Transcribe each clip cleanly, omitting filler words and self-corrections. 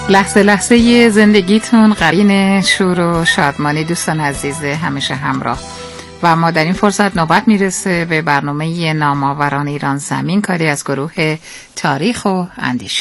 لحظه لحظه زندگیتون قرین شور و شادمانی دوستان عزیز همیشه همراه. و ما در این فرصت نوبت میرسه به برنامه نامآوران ایران زمین، کاری از گروه تاریخ و اندیشه.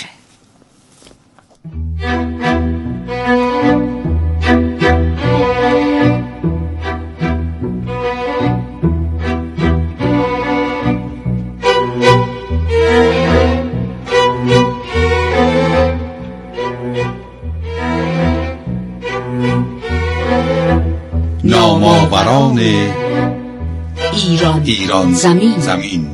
نامآوران ایران زمین.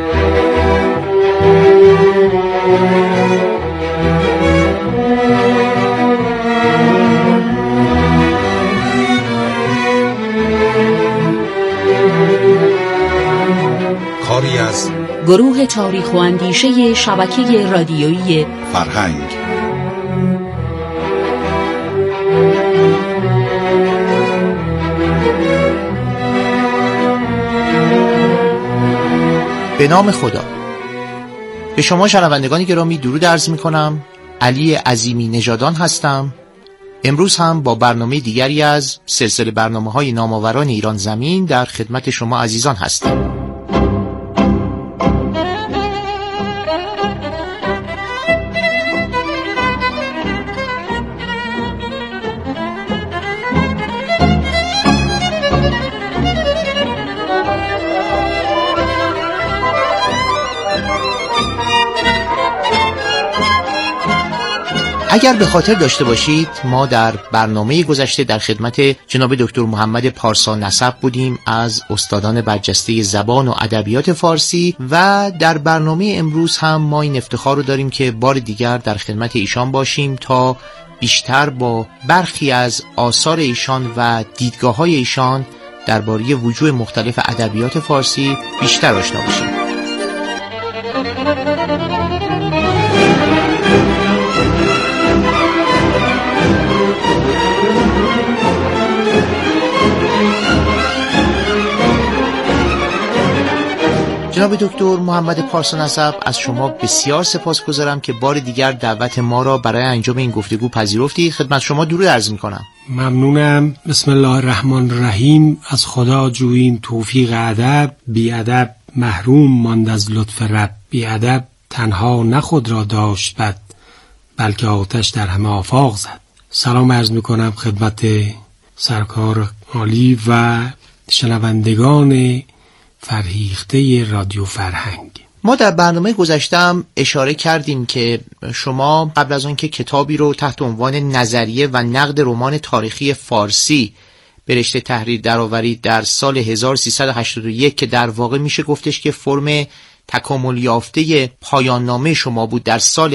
کاری از گروه تاریخ و اندیشه شبکه رادیویی فرهنگ. به نام خدا. به شما شنوندگان گرامی درود عرض می‌کنم. علی عظیمی نژادان هستم. امروز هم با برنامه دیگری از سلسله برنامه‌های نامآوران ایران زمین در خدمت شما عزیزان هستم. اگر به خاطر داشته باشید ما در برنامه گذشته در خدمت جناب دکتر محمد پارسا نسب بودیم از استادان برجسته زبان و ادبیات فارسی و در برنامه امروز هم ما این افتخار رو داریم که بار دیگر در خدمت ایشان باشیم تا بیشتر با برخی از آثار ایشان و دیدگاه‌های ایشان درباره وجوه مختلف ادبیات فارسی بیشتر آشنا باشیم. جناب دکتر محمد پارسا نسب، از شما بسیار سپاسگزارم که بار دیگر دعوت ما را برای انجام این گفتگو پذیرفتید. خدمت شما درود عرض می‌کنم. ممنونم. بسم الله الرحمن الرحیم. از خدا جوییم توفیق ادب، بی ادب محروم ماند از لطف رب. بی ادب تنها نه خود را داشت بد، بلکه آتش در همه آفاق زد. سلام عرض می‌کنم خدمت سرکار عالی و شنوندگان فرهیخته رادیو فرهنگ. ما در برنامه گذشته اشاره کردیم که شما قبل از آن که کتابی رو تحت عنوان نظریه و نقد رمان تاریخی فارسی به رشته تحریر درآورید در سال 1381 که در واقع میشه گفتش که فرم تکامل یافته پایان نامه شما بود در سال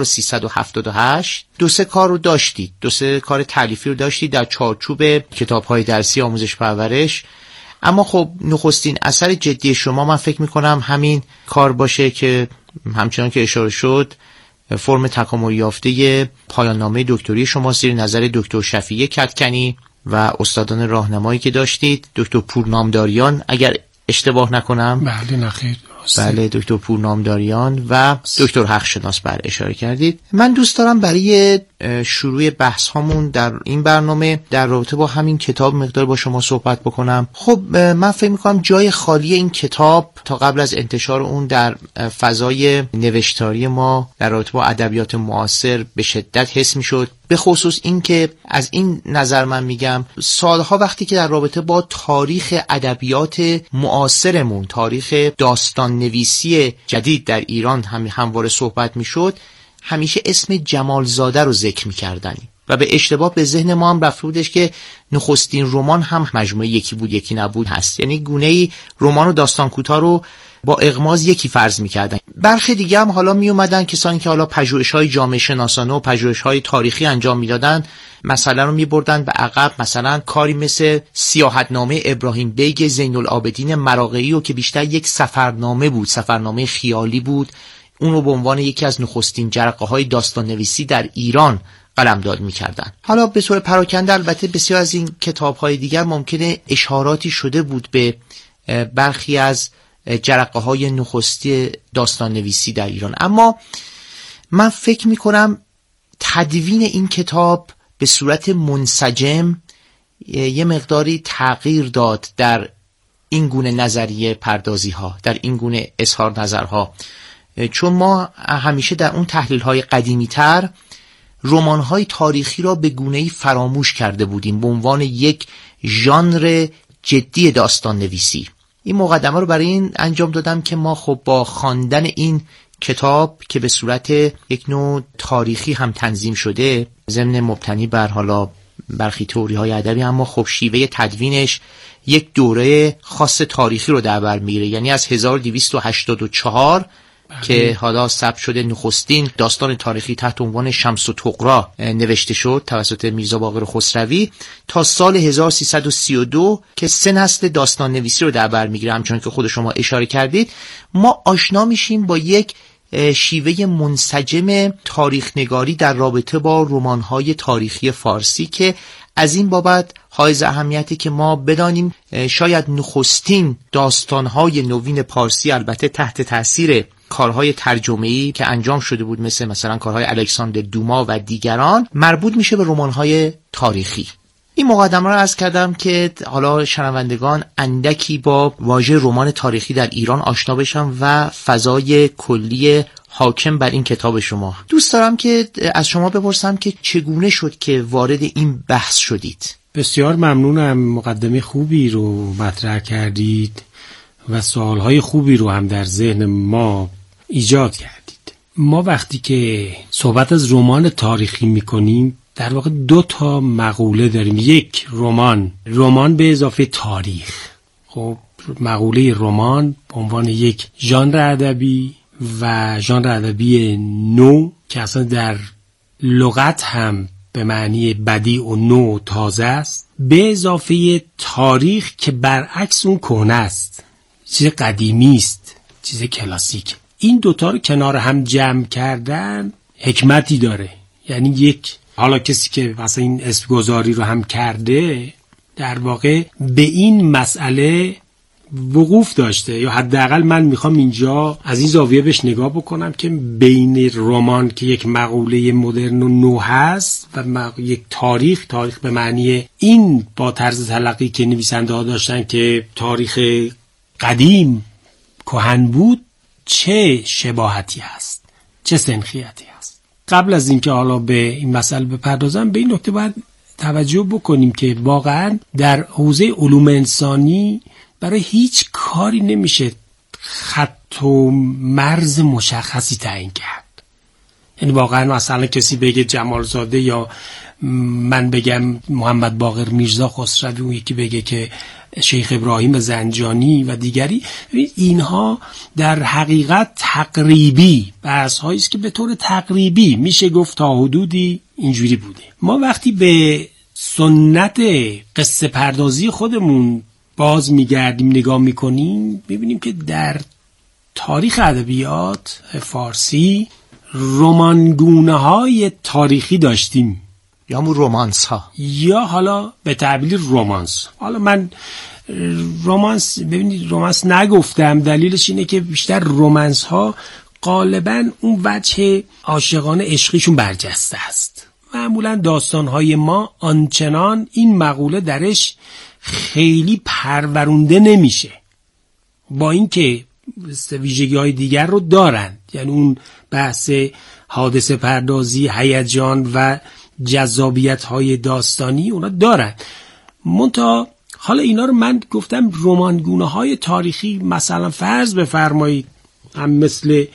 1378، دو سه کار رو داشتید، دو سه کار تالیفی رو داشتید در چارچوب کتاب‌های درسی آموزش پرورش. اما خب نخستین اثر جدی شما من فکر میکنم همین کار باشه که همچنان که اشاره شد فرم تکامل یافته پایان نامه دکتری شما زیر نظر دکتر شفیع کدکنی و استادان راهنمایی که داشتید، دکتر پورنامداریان اگر اشتباه نکنم. بله نخیر. بله دکتر پورنامداریان و دکتر حقشناس بر اشاره کردید. من دوست دارم برای شروع بحث هامون در این برنامه در رابطه با همین کتاب مقدار با شما صحبت بکنم. خب من فکر میکنم جای خالی این کتاب تا قبل از انتشار اون در فضای نوشتاری ما در رابطه با ادبیات معاصر به شدت حس میشد. به خصوص این که از این نظر من میگم سالها وقتی که در رابطه با تاریخ ادبیات معاصرمون، تاریخ داستان نویسی جدید در ایران همواره صحبت میشد، همیشه اسم جمالزاده رو ذکر میکردن و به اشتباه به ذهن ما هم رفته بودش که نخستین رمان هم مجموعه یکی بود یکی نبود هست، یعنی گونه‌ای رمان و داستان کوتاه رو با اغماض یکی فرض میکردن. برخی دیگه هم حالا می اومدن کسانی که حالا پژوهش‌های جامعه شناسانه و پژوهش‌های تاریخی انجام میدادن مثلا رو میبردن به عقب، مثلا کاری مثل سیاحتنامه ابراهیم بیگ زین العابدین مراغه‌ای و که بیشتر یک سفرنامه بود، سفرنامه خیالی بود، اون رو به عنوان یکی از نخستین جرقه‌های داستان نویسی در ایران قلمداد می‌کردن. حالا به صورت پراکنده البته بسیار از این کتاب‌های دیگر ممکنه اشاراتی شده بود به برخی از جرقه‌های نخستی داستان نویسی در ایران، اما من فکر می‌کنم تدوین این کتاب به صورت منسجم یه مقداری تغییر داد در این گونه نظریه پردازی ها، در این گونه اظهار نظرها، چون ما همیشه در اون تحلیل های قدیمی تر رمان های تاریخی را به گونه‌ای فراموش کرده بودیم به عنوان یک ژانر جدی داستان نویسی. این مقدمه رو برای این انجام دادم که ما خب با خواندن این کتاب که به صورت یک نوع تاریخی هم تنظیم شده، ضمن مبتنی بر حالا برخی تئوری های ادبی، اما خب شیوه تدوینش یک دوره خاص تاریخی رو در بر میگیره، یعنی از 1284 که حالا ثبت شده نخستین داستان تاریخی تحت عنوان شمس و طغرا نوشته شد توسط میرزا باقر خسروی تا سال 1332 که 3 نسل داستان نویسی رو در بر میگیره. همچون که خود شما اشاره کردید، ما آشنا میشیم با یک شیوه منسجم تاریخ نگاری در رابطه با رمان‌های تاریخی فارسی که از این بابت حائز اهمیتی که ما بدانیم شاید نخستین داستان‌های نوین پارسی، البته تحت تاثیر کارهای ترجمه‌ای که انجام شده بود مثلا کارهای الکساندر دوما و دیگران، مربوط میشه به رمان‌های تاریخی. این مقدمه رو عرض کردم که حالا شنوندگان اندکی با واژه رمان تاریخی در ایران آشنا بشن و فضای کلی حاکم بر این کتاب شما. دوست دارم که از شما بپرسم که چگونه شد که وارد این بحث شدید؟ بسیار ممنونم، مقدمه خوبی رو مطرح کردید و سوالهای خوبی رو هم در ذهن ما ایجاد کردید. ما وقتی که صحبت از رمان تاریخی میکنیم در واقع 2 تا مقوله داریم. یک، رمان به اضافه تاریخ. خب مقوله رمان به عنوان یک ژانر ادبی و ژانر ادبی نو که اصلا در لغت هم به معنی بدیع و نو تازه است، به اضافه تاریخ که برعکس اون کهنه است، چیز قدیمی است، چیز کلاسیک. این 2 تا رو کنار هم جمع کردن حکمتی داره. یعنی یک، حالا کسی که مثلا این اسم گذاری رو هم کرده در واقع به این مسئله وقوف داشته، یا حداقل من میخوام اینجا از این زاویه بهش نگاه بکنم که بین رمان که یک مقوله مدرن و نو هست و یک تاریخ به معنی این با طرز تلقی که نویسنده ها داشتن که تاریخ قدیم کهن بود، چه شباهتی هست، چه سنخیتی هست. قبل از اینکه حالا به این مسئله بپردازم، به این نکته باید توجه بکنیم که واقعا در حوزه علوم انسانی برای هیچ کاری نمیشه خط و مرز مشخصی تعیین کرد. یعنی واقعا مثلا کسی بگه جمالزاده یا من بگم محمد باقر میرزا خسروی، اون یکی بگه که شیخ ابراهیم زنجانی و دیگری، اینها در حقیقت تقریبی بحث هایی است که به طور تقریبی میشه گفت تا حدودی اینجوری بوده. ما وقتی به سنت قصه پردازی خودمون باز میگردیم نگاه میکنیم، میبینیم که در تاریخ ادبیات فارسی رمانگونه های تاریخی داشتیم، یا همون رومانس ها، یا حالا به تعبیر رومانس. حالا من رومانس، ببینید رومانس نگفتم، دلیلش اینه که بیشتر رومانس ها غالبا اون وجه عاشقانه عشقیشون برجسته است. معمولا داستان های ما آنچنان این مقوله درش خیلی پرورونده نمیشه، با اینکه ویژگی های دیگر رو دارن، یعنی اون بحث حادثه پردازی، هیجان و جذابیت های داستانی اونا دارن. منتها حالا اینا رو من گفتم رمانگونه های تاریخی، مثلا فرض بفرمایید هم مثل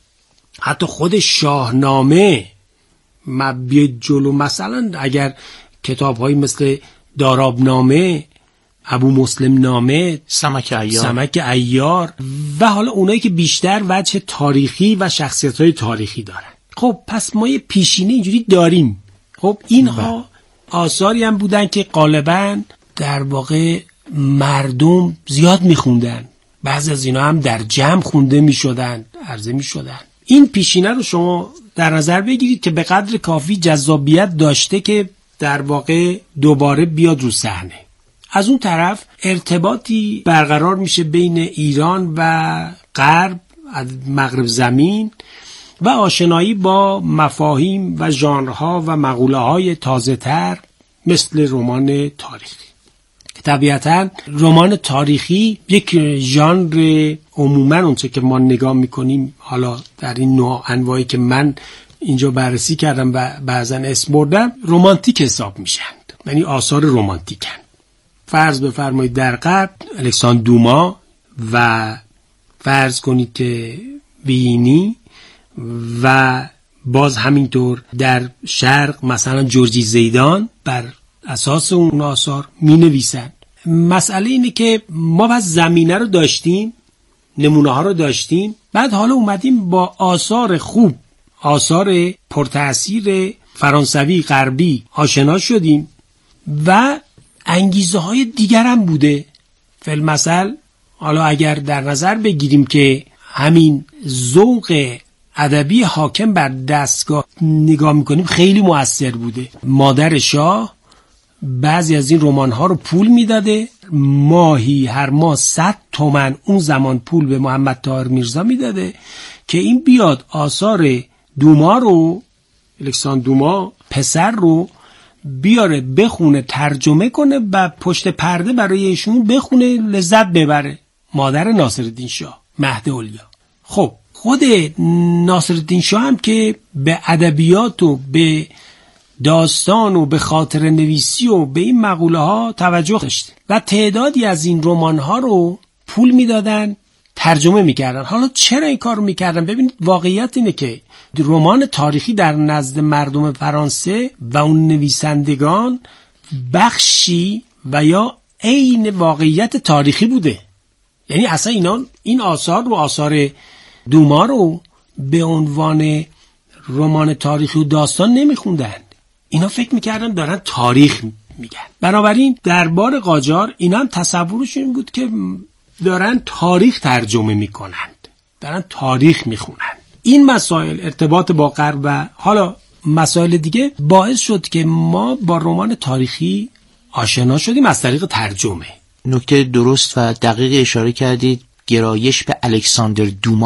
حتی خود شاهنامه بیاید جلو، مثلا اگر کتاب های مثل دارابنامه، ابو مسلم نامه، سمک عیار و حالا اونایی که بیشتر وجه تاریخی و شخصیت های تاریخی دارن. خب پس ما یه پیشینه اینجوری داریم. خب اینها آثاری هم بودن که غالباً در واقع مردم زیاد میخوندن، بعضی از اینا هم در جمع خونده میشدن، عرضه میشدن. این پیشینه رو شما در نظر بگیرید که به قدر کافی جذابیت داشته که در واقع دوباره بیاد رو صحنه. از اون طرف ارتباطی برقرار میشه بین ایران و غرب، مغرب زمین، و آشنایی با مفاهیم و ژانرها و مقوله‌های تازه‌تر مثل رمان تاریخی. طبیعتاً رمان تاریخی یک ژانر عموماً اونچه که ما نگاه میکنیم حالا در این نوع انواعی که من اینجا بررسی کردم و بعضاً اسم بردم رمانتیک حساب میشن، یعنی آثار رمانتیکن. فرض بفرمایید در غرب الکساندر دوما و فرض کنید که وینی و باز همینطور در شرق مثلا جورجی زیدان بر اساس اون آثار می نویسن. مسئله اینه که ما بس زمینه رو داشتیم، نمونه ها رو داشتیم، بعد حالا اومدیم با آثار خوب، آثار پرتأثیر فرانسوی غربی آشنا شدیم و انگیزه های دیگر هم بوده. فی‌المثل حالا اگر در نظر بگیریم که همین ذوق ادبی حاکم بر دستگاه نگاه میکنیم خیلی مؤثر بوده. مادر شاه بعضی از این رمان‌ها رو پول میداده، ماهی هر ماه 100 تومن اون زمان پول به محمد طاهر میرزا میداده که این بیاد آثار دوما رو، الکساندر دوما پسر رو بیاره بخونه، ترجمه کنه و پشت پرده برای ایشون بخونه، لذت ببره. مادر ناصرالدین شاه، مهد علیا. خب خود ناصرالدین شاه هم که به ادبیات و به داستان و به خاطر نویسی و به این مقوله ها توجه داشته و تعدادی از این رمان ها رو پول میدادن ترجمه میکردن. حالا چرا این کار رو میکردن؟ ببینید واقعیت اینه که رمان تاریخی در نزد مردم فرانسه و اون نویسندگان بخشی و یا عین واقعیت تاریخی بوده. یعنی اصلا این آثار رو، آثار دوما رو به عنوان رمان تاریخی و داستان نمیخوندن، اینا فکر میکردن دارن تاریخ میگن. بنابراین دربار قاجار اینا هم تصورشون این بود که دارن تاریخ ترجمه میکنند، دارن تاریخ میخونند. این مسائل ارتباط با غرب و حالا مسائل دیگه باعث شد که ما با رمان تاریخی آشنا شدیم از طریق ترجمه. نکته درست و دقیق اشاره کردید. گرایش به الکساندر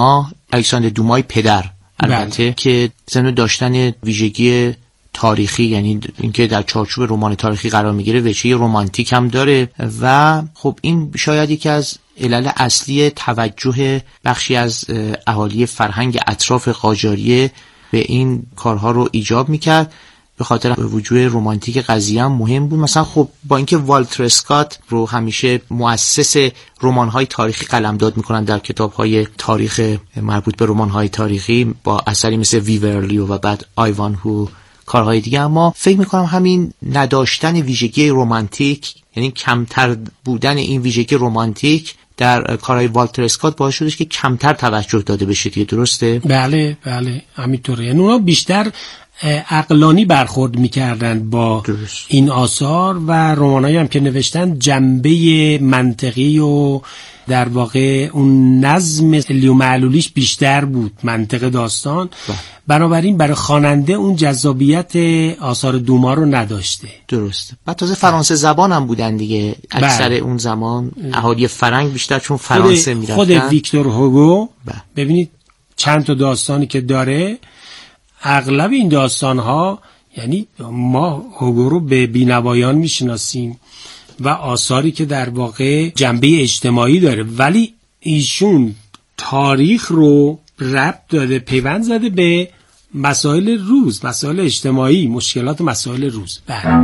دومای پدر البته بله. که ضمن داشتن ویژگی تاریخی، یعنی اینکه در چارچوب رمان تاریخی قرار میگیره، وجهه رمانتیک هم داره و خب این شاید یکی از علل اصلی توجه بخشی از اهالی فرهنگ اطراف قاجاریه به این کارها رو ایجاب میکرد. به خاطر وجود رمانتیک قضیه هم مهم بود. مثلا خب با اینکه والتر اسکات رو همیشه مؤسس رمان‌های تاریخی قلمداد میکنن در کتاب‌های تاریخ مربوط به رمان‌های تاریخی با اثری مثل ویورلیو و بعد آیوانهو کارهای دیگه، اما فکر میکنم همین نداشتن ویژگی رمانتیک، یعنی کمتر بودن این ویژگی رمانتیک در کارهای والتر اسکات باعث شدش که کمتر توجه داده بشه دیگه. درسته؟ بله همینطوره. یعنی اونا بیشتر عقلانی برخورد میکردن با درست. این آثار و رمانایی هم که نوشتن جنبه منطقی و در واقع اون نظم علی و معلولیش بیشتر بود، منطق داستان. بنابراین برای خواننده اون جذابیت آثار دوما رو نداشته. درسته. بعد تازه فرانسه زبان هم بودن دیگه اکثر اون زمان اهالی فرنگ بیشتر چون فرانسه میرفتن. خود ویکتور هوگو ببینید چند تا داستانی که داره، اغلب این داستان‌ها، یعنی ما هوگو رو به بینوایان میشناسیم و آثاری که در واقع جنبه اجتماعی داره، ولی ایشون تاریخ رو ربط داده، پیوند زده به مسائل روز، مسائل اجتماعی، مشکلات مسائل روز.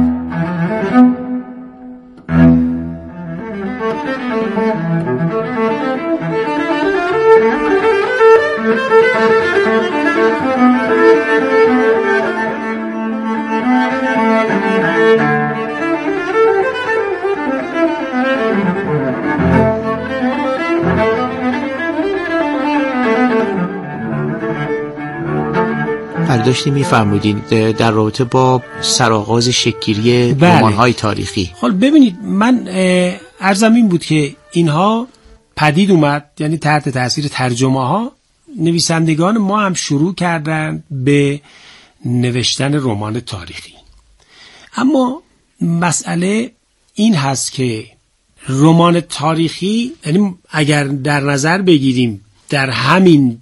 داشتیم می‌فرمودین در رابطه با سرآغاز شکل‌گیری رمان‌های تاریخی. خب ببینید، من عرضم این بود که اینها پدید اومد، یعنی تحت تاثیر ترجمه‌ها نویسندگان ما هم شروع کردن به نوشتن رمان تاریخی. اما مسئله این هست که رمان تاریخی، یعنی اگر در نظر بگیریم در همین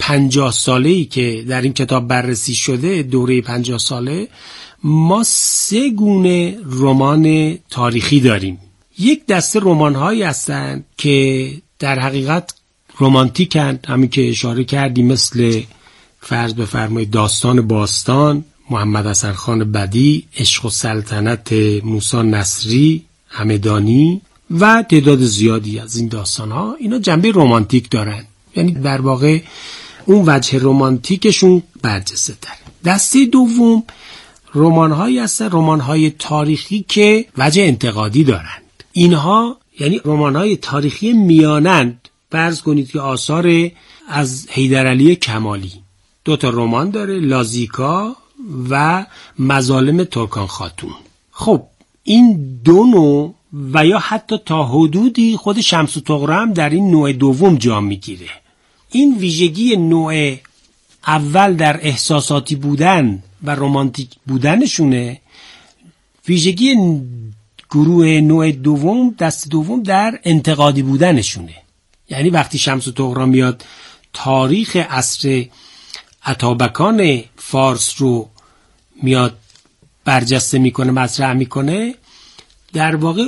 50 ساله‌ای که در این کتاب بررسی شده، دوره 50 ساله، ما 3 گونه رمان تاریخی داریم. یک دسته رمان‌هایی هستند که در حقیقت رمانتیکند، همین که اشاره کردیم، مثل فرض بفرمایید داستان باستان محمد حسن خان بدیع، عشق و سلطنت موسی نصری همدانی و تعداد زیادی از این داستان‌ها، اینا جنبه رمانتیک دارن، یعنی در واقع اون وجه رمانتیکشون برجسته تر. دسته دوم رمان‌هایی هستن، رمان‌های تاریخی که وجه انتقادی دارند. اینها یعنی رمان‌های تاریخی میانند. فرض کنید که آثار از حیدرعلی کمالی 2 رمان داره، لازیکا و مظالم ترکان خاتون. خب این 2 نوع و یا حتی تا حدودی خود شمس الطغرا هم در این نوع دوم جا میگیره. این ویژگی نوع اول در احساساتی بودن و رمانتیک بودنشونه، ویژگی گروه نوع دوم، دست دوم، در انتقادی بودنشونه. یعنی وقتی شمس الطغرا میاد تاریخ عصر اتابکان فارس رو میاد برجسته میکنه، مطرح میکنه، در واقع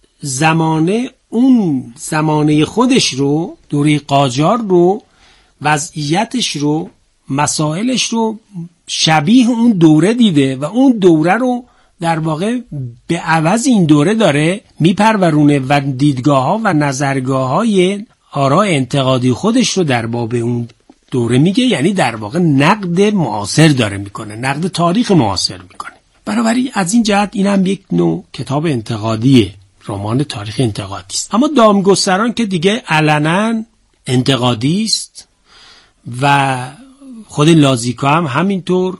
زمانه خودش رو، دوره قاجار رو، وضعیتش رو، مسائلش رو شبیه اون دوره دیده و اون دوره رو در واقع به عوض این دوره داره میپرورونه و دیدگاه ها و نظرگاه های آراء انتقادی خودش رو در باب اون دوره میگه. یعنی در واقع نقد معاصر داره میکنه، نقد تاریخ معاصر میکنه. بنابراین از این جهت این هم یک نوع کتاب انتقادیه، رمان تاریخ انتقادی است. اما دامگستران که دیگه علنا انتقادی است و خود لازیکا هم همینطور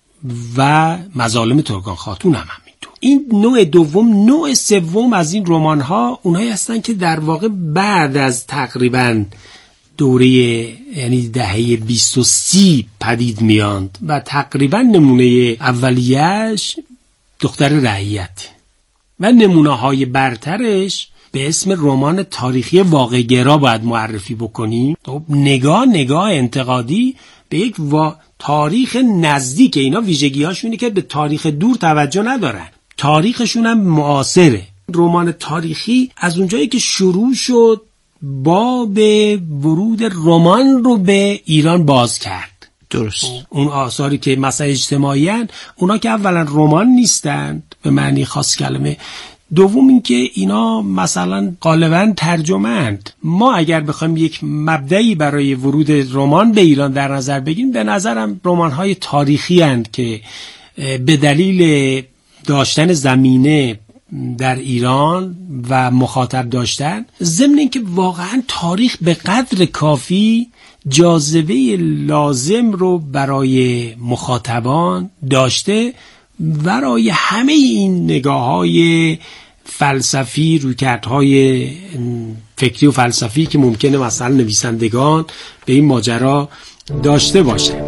و مظالم ترکان خاتون هم همینطور. این نوع دوم. نوع سوم از این رمان ها اونایی هستن که در واقع بعد از تقریبا دوره، یعنی دهه 20 و 30 پدید میاند و تقریبا نمونه اولیه‌اش دختر رعیت و نمونه های برترش به اسم رمان تاریخی واقع‌گرا باید معرفی بکنیم. نگاه انتقادی به یک تاریخ نزدیک. اینا ویژگی هاشونه که به تاریخ دور توجه ندارن، تاریخشون هم معاصره. رمان تاریخی از اونجایی که شروع شد باب ورود رمان رو به ایران باز کرد. درست. اون آثاری که مثلا اجتماعی هن، اونا که اولا رمان نیستند به معنی خاص کلمه، دوم این که اینا مثلا غالبا ترجمه‌اند. ما اگر بخوایم یک مبدئی برای ورود رمان به ایران در نظر بگیریم، به نظرم رمان‌های تاریخی هستند که به دلیل داشتن زمینه در ایران و مخاطب داشتن، ضمن اینکه واقعا تاریخ به قدر کافی جاذبه لازم رو برای مخاطبان داشته، برای همه این نگاه‌های فلسفی، رویکردهای فکری و فلسفی که ممکنه مثلا نویسندگان به این ماجرا داشته باشه.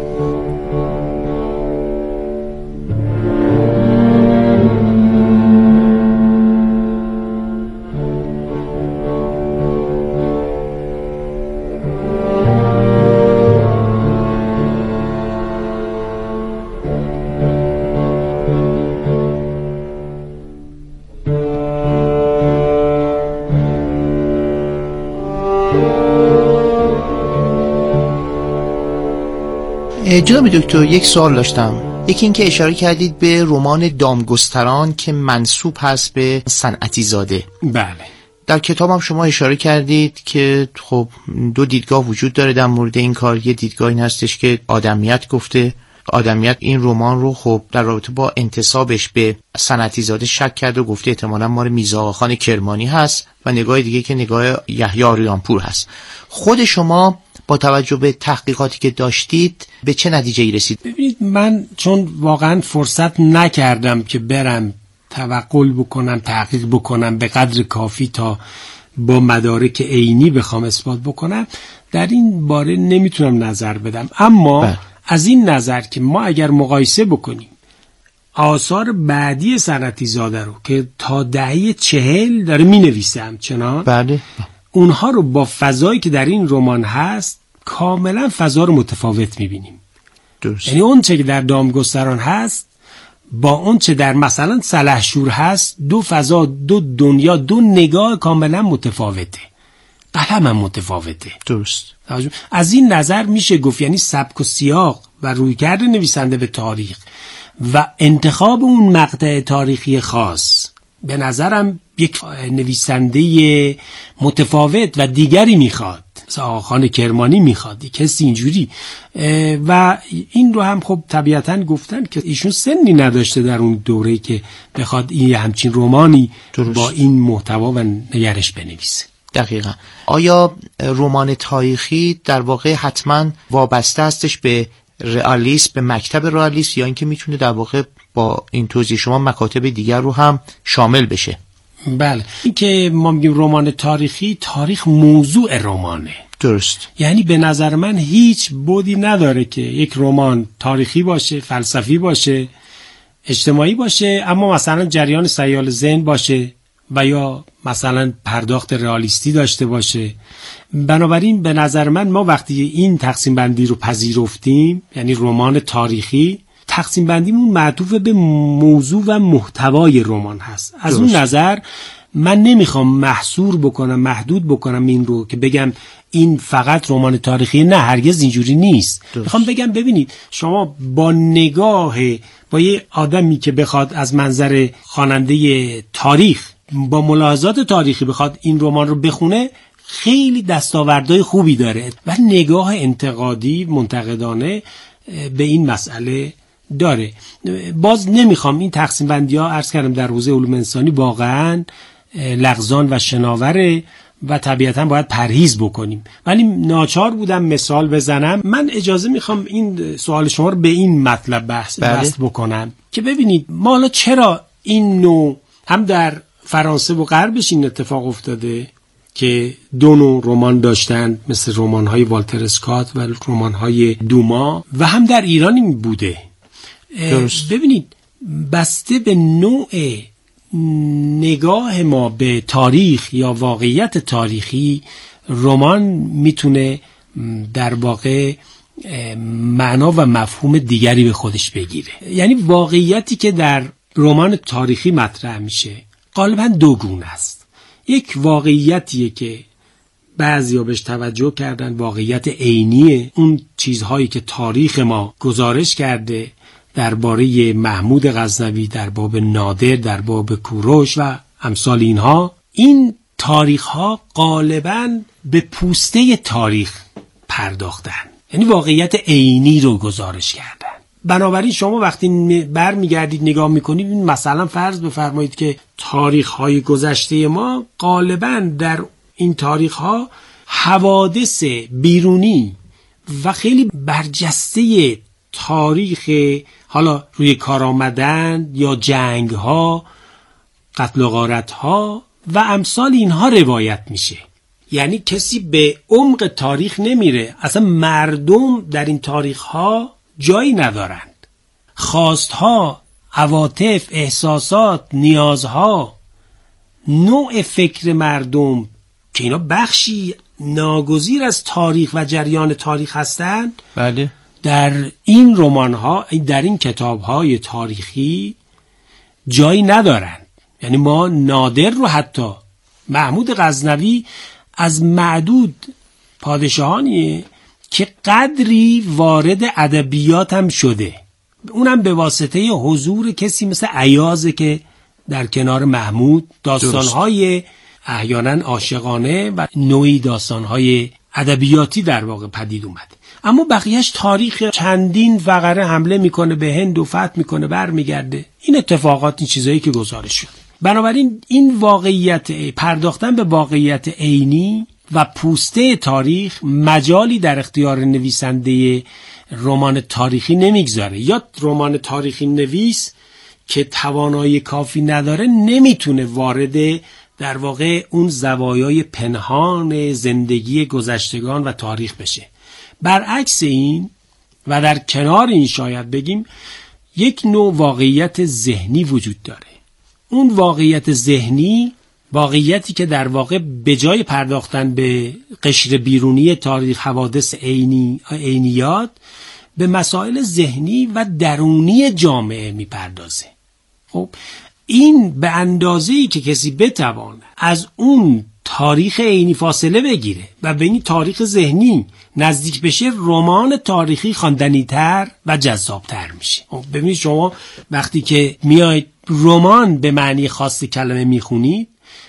جناب دکتر، یک سوال داشتم. یکی این که اشاره کردید به رمان دامگستران که منسوب هست به صنعتی زاده. بله. در کتابم شما اشاره کردید که خب 2 دیدگاه وجود داره در مورد این کار. یه دیدگاه این هستش که آدمیت گفته، آدمیت این رمان رو خب در رابطه با انتسابش به صنعتی زاده شک کرد و گفته احتمالاً مال میرزا آقاخان کرمانی هست، و نگاه دیگه که نگاه یحیی آریانپور هست. خود شما با توجه به تحقیقاتی که داشتید به چه نتیجه‌ای رسید؟ ببینید، من چون واقعا فرصت نکردم که برم توقل بکنم، تحقیق بکنم به قدر کافی تا با مدارک عینی بخوام اثبات بکنم، در این باره نمیتونم نظر بدم. اما از این نظر که ما اگر مقایسه بکنیم آثار بعدی صنعتی زاده رو که تا دهه 40 داره مینویسه همچنان، بله، اونها رو با فضایی که در این رمان هست کاملا فضا رو متفاوت میبینیم. درست. یعنی اون چه که در دامگستران هست با اون چه در مثلا سلحشور هست، دو فضا، دو دنیا، دو نگاه کاملا متفاوته. قلم هم متفاوته. درست. از این نظر میشه گفت یعنی سبک و سیاق و رویکرد نویسنده به تاریخ و انتخاب اون مقطع تاریخی خاص به نظرم یک نویسنده متفاوت و دیگری میخواد. مثلا آقاخان کرمانی میخواد، کسی اینجوری. و این رو هم خب طبیعتاً گفتن که ایشون سنی نداشته در اون دوره‌ای که بخواد این همچین رمانی با این محتوا و نگرش بنویسه. دقیقاً. آیا رمان تاریخی در واقع حتما وابسته هستش به رئالیسم، به مکتب رئالیسم، یا اینکه میتونه در واقع با این توضیح شما مکاتب دیگر رو هم شامل بشه؟ بله، این که ما میگیم رمان تاریخی، تاریخ موضوع رمانه. درست. یعنی به نظر من هیچ بودی نداره که یک رمان تاریخی باشه، فلسفی باشه، اجتماعی باشه، اما مثلا جریان سیال ذهن باشه و یا مثلا پرداخت رئالیستی داشته باشه. بنابراین به نظر من ما وقتی این تقسیم بندی رو پذیرفتیم، یعنی رمان تاریخی، تقسیم بندیمون معطوف به موضوع و محتوای رمان هست. از اون نظر من نمیخوام محصور بکنم، محدود بکنم این رو که بگم این فقط رمان تاریخی. نه، هرگز اینجوری نیست. میخوام بگم ببینید شما با نگاه با یه آدمی که بخواد از منظر خواننده تاریخ با ملاحظات تاریخی بخواد این رمان رو بخونه، خیلی دستاوردهای خوبی داره و نگاه انتقادی منتقدانه به این مسئله داره. باز نمیخوام این تقسیم بندی ها، عرض کردم در حوزه علوم انسانی واقعا لغزان و شناوره و طبیعتا باید پرهیز بکنیم، ولی ناچار بودم مثال بزنم. من اجازه میخوام این سوال شما رو به این مطلب بحث بکنم که ببینید ما حالا چرا این نوع هم در فرانسه و غربش این اتفاق افتاده که دو نوع رمان داشتن، مثل رمان‌های والتر اسکات و رمان‌های دوما، و هم در ایران این بوده. ببینید بسته به نوع نگاه ما به تاریخ یا واقعیت تاریخی، رمان میتونه در واقع معنا و مفهوم دیگری به خودش بگیره. یعنی واقعیتی که در رمان تاریخی مطرح میشه غالبا دو گونه است. یک واقعیتیه که بعضیا بهش توجه کردن، واقعیت عینیه، اون چیزهایی که تاریخ ما گزارش کرده درباره محمود غزنوی، در باب نادر، در باب کوروش و امثال اینها. این تاریخ ها غالباً به پوسته تاریخ پرداختن، یعنی واقعیت عینی رو گزارش کردن. بنابراین شما وقتی برمیگردید نگاه میکنید، مثلا فرض بفرمایید که تاریخ های گذشته ما غالباً در این تاریخ ها حوادث بیرونی و خیلی برجسته تاریخ، حالا روی کار آمدن یا جنگ ها، قتل و غارت ها و امثال اینها روایت میشه. یعنی کسی به عمق تاریخ نمیره. اصلا مردم در این تاریخ ها جایی ندارند. خواستها، عواطف، احساسات، نیازها، نوع فکر مردم که اینا بخشی ناگزیر از تاریخ و جریان تاریخ هستند، بله، در این رمان‌ها، در این کتاب‌های تاریخی جایی ندارند. یعنی ما نادر رو، حتی محمود غزنوی از معدود پادشاهانیه که قدری وارد ادبیات هم شده، اونم به واسطه حضور کسی مثل ایازه که در کنار محمود داستان‌های احیانا عاشقانه و نوعی داستان‌های ادبیاتی در واقع پدید اومد. اما بقیهش تاریخ چندین فقره حمله میکنه به هند و فتح میکنه برمیگرده. این اتفاقات، این چیزایی که گزارش شده. بنابراین این واقعیت، پرداختن به واقعیت عینی و پوسته تاریخ مجالی در اختیار نویسنده رمان تاریخی نمیگذاره. یا رمان تاریخی نویس که توانایی کافی نداره نمیتونه وارد در واقع اون زوایای پنهان زندگی گذشتگان و تاریخ بشه. برعکس این و در کنار این شاید بگیم یک نوع واقعیت ذهنی وجود داره. اون واقعیت ذهنی واقعیتی که در واقع به جای پرداختن به قشر بیرونی تاریخ، حوادث عینیات، به مسائل ذهنی و درونی جامعه میپردازه. خب این به اندازه‌ای که کسی بتوانه از اون تاریخ عینی فاصله بگیره و به این تاریخ ذهنی نزدیک بشه، رمان تاریخی خواندنی‌تر و جذاب‌تر میشه. ببینید شما وقتی که میاید رمان به معنی خاص کلمه میخونید،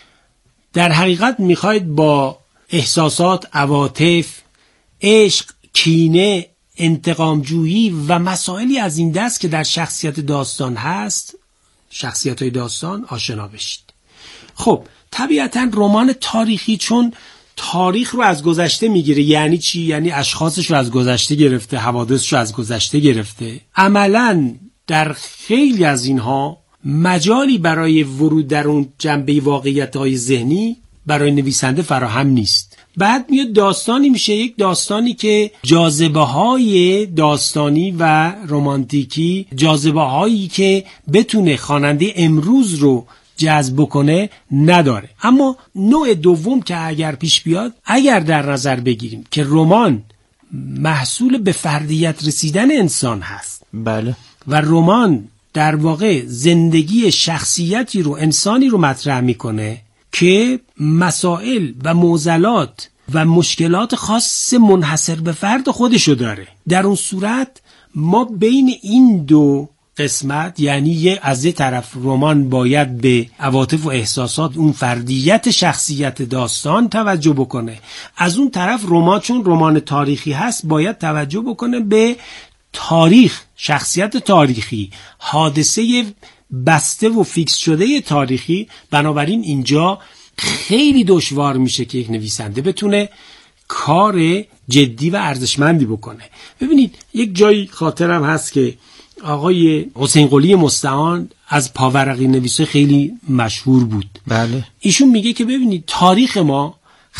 در حقیقت میخواید با احساسات، عواطف، عشق، کینه، انتقامجویی و مسائلی از این دست که در شخصیت داستان هست، شخصیت‌های داستان آشنا بشید. خب طبیعتاً رمان تاریخی چون تاریخ رو از گذشته میگیره، یعنی چی؟ یعنی اشخاصش رو از گذشته گرفته، حوادثش رو از گذشته گرفته. عملاً در خیلی از اینها مجالی برای ورود در اون جنبه واقعیت‌های ذهنی برای نویسنده فراهم نیست. بعد میاد داستانی میشه، یک داستانی که جاذبه‌های داستانی و رمانتیکی، جاذبه‌هایی که بتونه خواننده امروز رو جذب کنه نداره. اما نوع دوم که اگر پیش بیاد، اگر در نظر بگیریم که رمان محصول به فردیت رسیدن انسان هست، بله، و رمان در واقع زندگی شخصیتی رو، انسانی رو مطرح میکنه که مسائل و معضلات و مشکلات خاص منحصر به فرد خودشو داره، در اون صورت ما بین این دو قسمت، یعنی از یه طرف رمان باید به عواطف و احساسات، اون فردیت شخصیت داستان توجه بکنه، از اون طرف رمان چون رمان تاریخی هست باید توجه بکنه به تاریخ، شخصیت تاریخی، حادثه بسته و فیکس شده تاریخی. بنابراین اینجا خیلی دشوار میشه که یک نویسنده بتونه کار جدی و ارزشمندی بکنه. ببینید یک جایی خاطرم هست که آقای حسین قلی مستعان از پاورقی نویسه خیلی مشهور بود. بله. ایشون میگه که ببینید تاریخ ما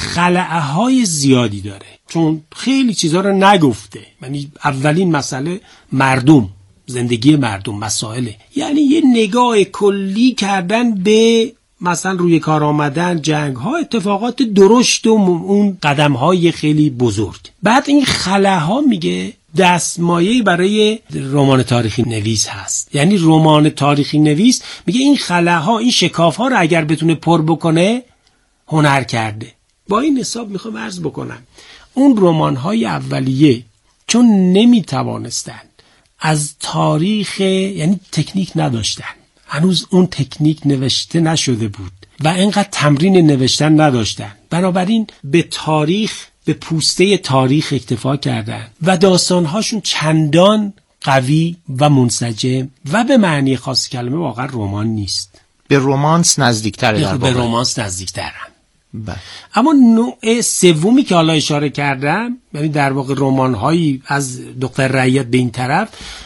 خلأهای زیادی داره، چون خیلی چیزها رو نگفته. یعنی اولین مسئله مردم، زندگی مردم، مسائله، یعنی یه نگاه کلی کردن به مثلا روی کار آمدن، جنگ ها، اتفاقات درشت و اون قدم های خیلی بزرگ. بعد این خلاها میگه دستمایه‌ای برای رمان تاریخی نویس هست. یعنی رمان تاریخی نویس میگه این خلاها، این شکاف ها رو اگر بتونه پر بکنه هنر کرده. با این حساب میخوام عرض بکنم اون رمان های اولیه چون نمیتوانستن از تاریخ، یعنی تکنیک نداشتن، هنوز اون تکنیک نوشته نشده بود و اینقدر تمرین نوشتن نداشتن، بنابراین به تاریخ، به پوسته تاریخ اکتفا کردن و داستانهاشون چندان قوی و منسجم و به معنی خاص کلمه واقعا رمان نیست. به رومانس نزدیک‌تره در واقع. به رومانس نزدیک‌ترن. بله. اما نوع سومی که حالا اشاره کردم، یعنی در واقع رمان‌هایی از دختر رعیت به این طرف،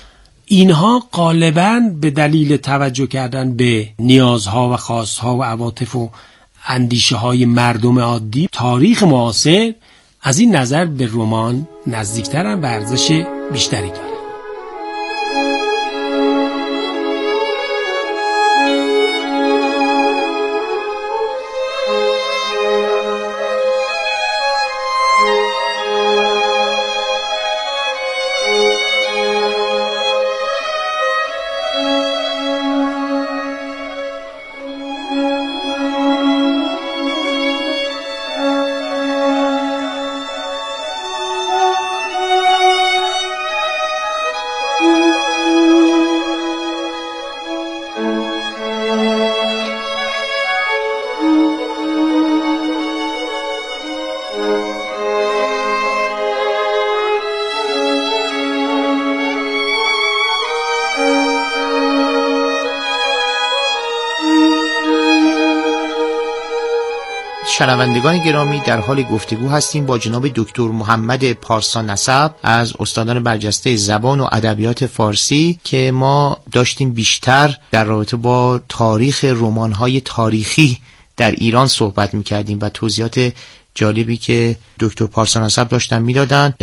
اینها غالباً به دلیل توجه کردن به نیازها و خواستها و عواطف و اندیشه‌های مردم عادی تاریخ معاصر، از این نظر به رمان نزدیکترن و ارزش بیشتری داره. شنوندگان گرامی، در حال گفتگو هستیم با جناب دکتر محمد پارسا نسب از استادان برجسته زبان و ادبیات فارسی که ما داشتیم بیشتر در رابطه با تاریخ رمان‌های تاریخی در ایران صحبت می‌کردیم و توضیحات جالبی که دکتر پارسا نسب داشتن میدادن